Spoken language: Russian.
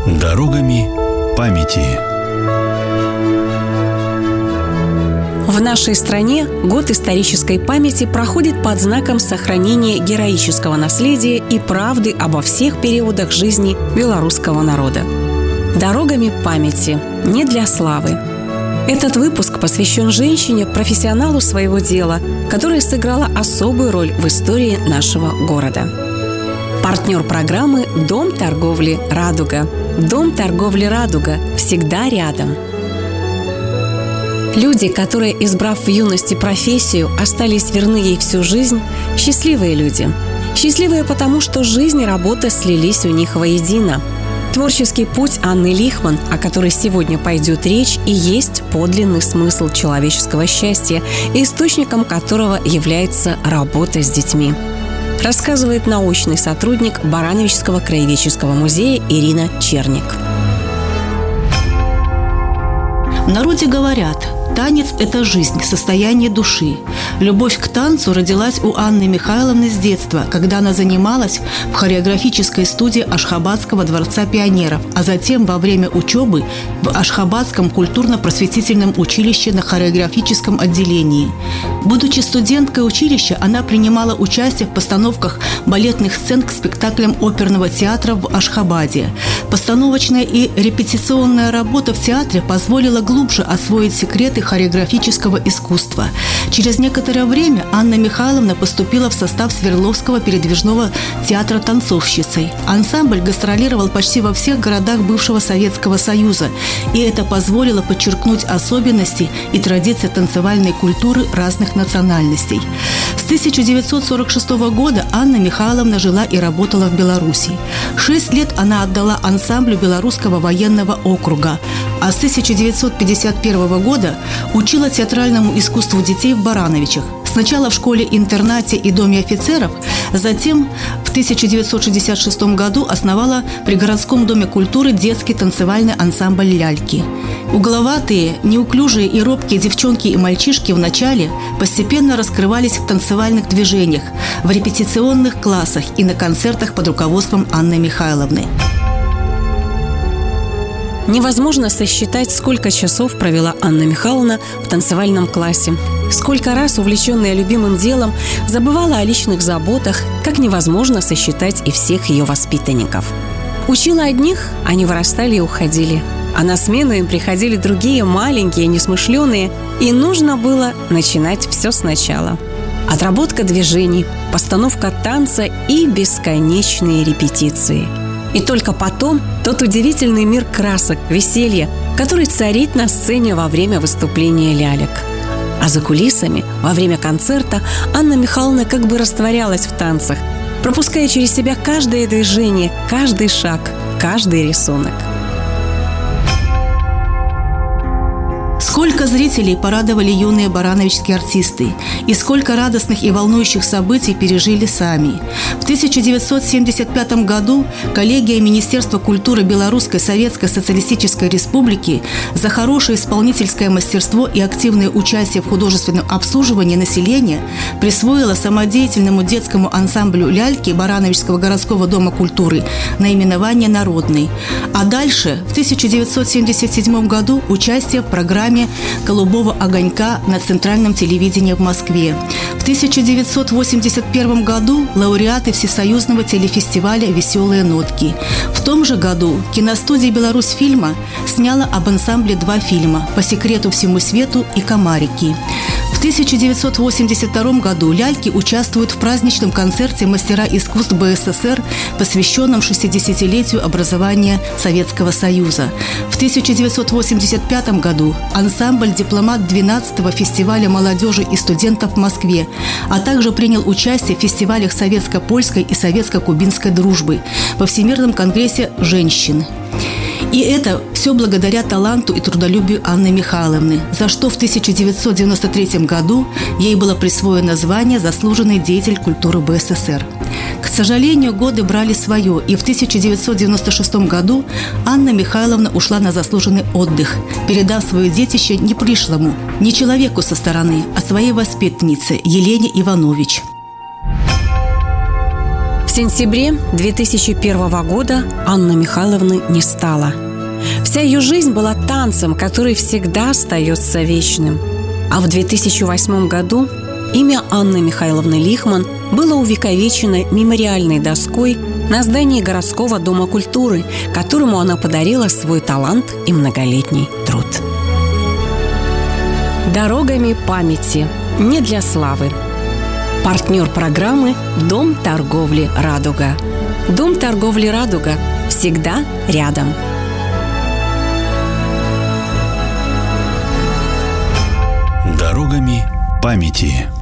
Дорогами памяти. В нашей стране год исторической памяти проходит под знаком сохранения героического наследия и правды обо всех периодах жизни белорусского народа. Дорогами памяти, не для славы. Этот выпуск посвящен женщине, профессионалу своего дела, которая сыграла особую роль в истории нашего города. Партнер программы – Дом торговли «Радуга». Дом торговли «Радуга» всегда рядом. Люди, которые, избрав в юности профессию, остались верны ей всю жизнь – счастливые люди. Счастливые потому, что жизнь и работа слились у них воедино. Творческий путь Анны Лихман, о которой сегодня пойдет речь, и есть подлинный смысл человеческого счастья, источником которого является работа с детьми. Рассказывает научный сотрудник Барановичского краеведческого музея Ирина Черник. В народе говорят: танец – это жизнь, состояние души. Любовь к танцу родилась у Анны Михайловны с детства, когда она занималась в хореографической студии Ашхабадского дворца пионеров, а затем во время учебы в Ашхабадском культурно-просветительном училище на хореографическом отделении. Будучи студенткой училища, она принимала участие в постановках балетных сцен к спектаклям оперного театра в Ашхабаде. Постановочная и репетиционная работа в театре позволила глубже освоить секреты хореографического искусства. Через некоторое время Анна Михайловна поступила в состав Свердловского передвижного театра танцовщицей. Ансамбль гастролировал почти во всех городах бывшего Советского Союза, и это позволило подчеркнуть особенности и традиции танцевальной культуры разных национальностей. С 1946 года Анна Михайловна жила и работала в Беларуси. 6 лет она отдала ансамблю Белорусского военного округа, а с 1951 года учила театральному искусству детей в Барановичах. Сначала в школе-интернате и доме офицеров, затем в 1966 году основала при городском доме культуры детский танцевальный ансамбль «Ляльки». Угловатые, неуклюжие и робкие девчонки и мальчишки вначале постепенно раскрывались в танцевальных движениях, в репетиционных классах и на концертах под руководством Анны Михайловны. Невозможно сосчитать, сколько часов провела Анна Михайловна в танцевальном классе. Сколько раз, увлеченная любимым делом, забывала о личных заботах, как невозможно сосчитать и всех ее воспитанников. Учила одних, они вырастали и уходили. А на смену им приходили другие, маленькие, несмышленые, и нужно было начинать все сначала. Отработка движений, постановка танца и бесконечные репетиции. И только потом тот удивительный мир красок, веселья, который царит на сцене во время выступления лялек. А за кулисами, во время концерта, Анна Михайловна как бы растворялась в танцах, пропуская через себя каждое движение, каждый шаг, каждый рисунок. Сколько зрителей порадовали юные барановичские артисты, и сколько радостных и волнующих событий пережили сами. В 1975 году коллегия Министерства культуры Белорусской Советской Социалистической Республики за хорошее исполнительское мастерство и активное участие в художественном обслуживании населения присвоила самодеятельному детскому ансамблю «Ляльки» Барановичского городского дома культуры наименование «Народный». А дальше, в 1977 году, участие в программе «Голубого огонька» на Центральном телевидении в Москве. В 1981 году лауреаты Всесоюзного телефестиваля «Веселые нотки». В том же году киностудия «Беларусьфильма» сняла об ансамбле 2 фильма «По секрету всему свету» и «Комарики». В 1982 году «Ляльки» участвуют в праздничном концерте «Мастера искусств БССР», посвященном 60-летию образования Советского Союза. В 1985 году ансамбль «Дипломат» 12-го фестиваля молодежи и студентов в Москве, а также принял участие в фестивалях советско-польской и советско-кубинской дружбы, во Всемирном конгрессе женщин. И это все благодаря таланту и трудолюбию Анны Михайловны, за что в 1993 году ей было присвоено звание «Заслуженный деятель культуры БССР». К сожалению, годы брали свое, и в 1996 году Анна Михайловна ушла на заслуженный отдых, передав свое детище не пришлому, не человеку со стороны, а своей воспитаннице Елене Иванович. В сентябре 2001 года Анны Михайловны не стало. Вся ее жизнь была танцем, который всегда остается вечным. А в 2008 году имя Анны Михайловны Лихман было увековечено мемориальной доской на здании городского дома культуры, которому она подарила свой талант и многолетний труд. Дорогами памяти. Не для славы. Партнер программы «Дом торговли «Радуга». Дом торговли «Радуга» всегда рядом. Дорогами памяти.